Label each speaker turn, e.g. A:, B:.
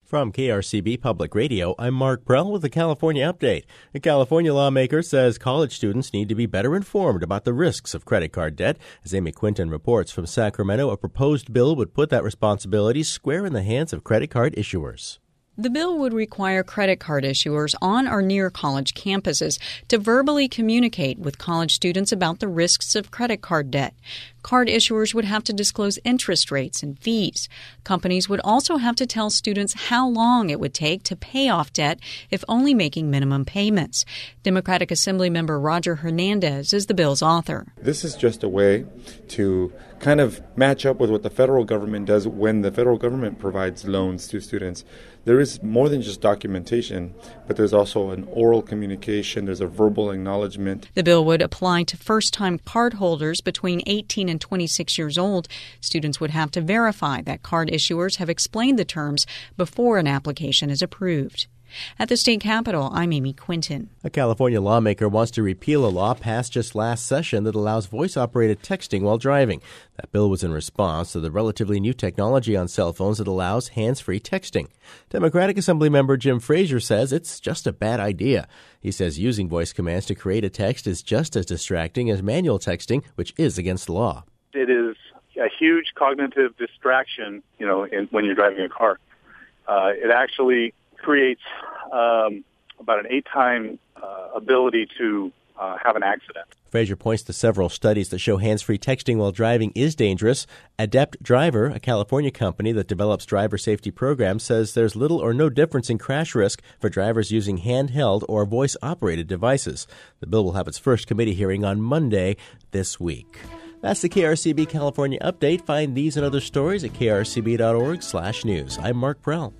A: From KRCB Public Radio, I'm Mark Prell with the California Update. A California lawmaker says college students need to be better informed about the risks of credit card debt. As Amy Quinton reports from Sacramento, a proposed bill would put that responsibility square in the hands of credit card issuers.
B: The bill would require credit card issuers on or near college campuses to verbally communicate with college students about the risks of credit card debt. Card issuers would have to disclose interest rates and fees. Companies would also have to tell students how long it would take to pay off debt if only making minimum payments. Democratic Assemblymember Roger Hernandez is the bill's author.
C: This is just a way to kind of match up with what the federal government does when the federal government provides loans to students. There is more than just documentation, but there's also an oral communication, there's a verbal acknowledgement.
B: The bill would apply to first-time cardholders between 18 and 26 years old. Students would have to verify that card issuers have explained the terms before an application is approved. At the state capitol, I'm Amy Quinton.
A: A California lawmaker wants to repeal a law passed just last session that allows voice-operated texting while driving. That bill was in response to the relatively new technology on cell phones that allows hands-free texting. Democratic Assemblymember Jim Frazier says it's just a bad idea. He says using voice commands to create a text is just as distracting as manual texting, which is against the law.
D: It is a huge cognitive distraction, when you're driving a car. It actually creates about an 8-time ability to have an accident.
A: Frazier points to several studies that show hands-free texting while driving is dangerous. Adept Driver, a California company that develops driver safety programs, says there's little or no difference in crash risk for drivers using handheld or voice-operated devices. The bill will have its first committee hearing on Monday this week. That's the KRCB California Update. Find these and other stories at krcb.org/news. I'm Mark Prell.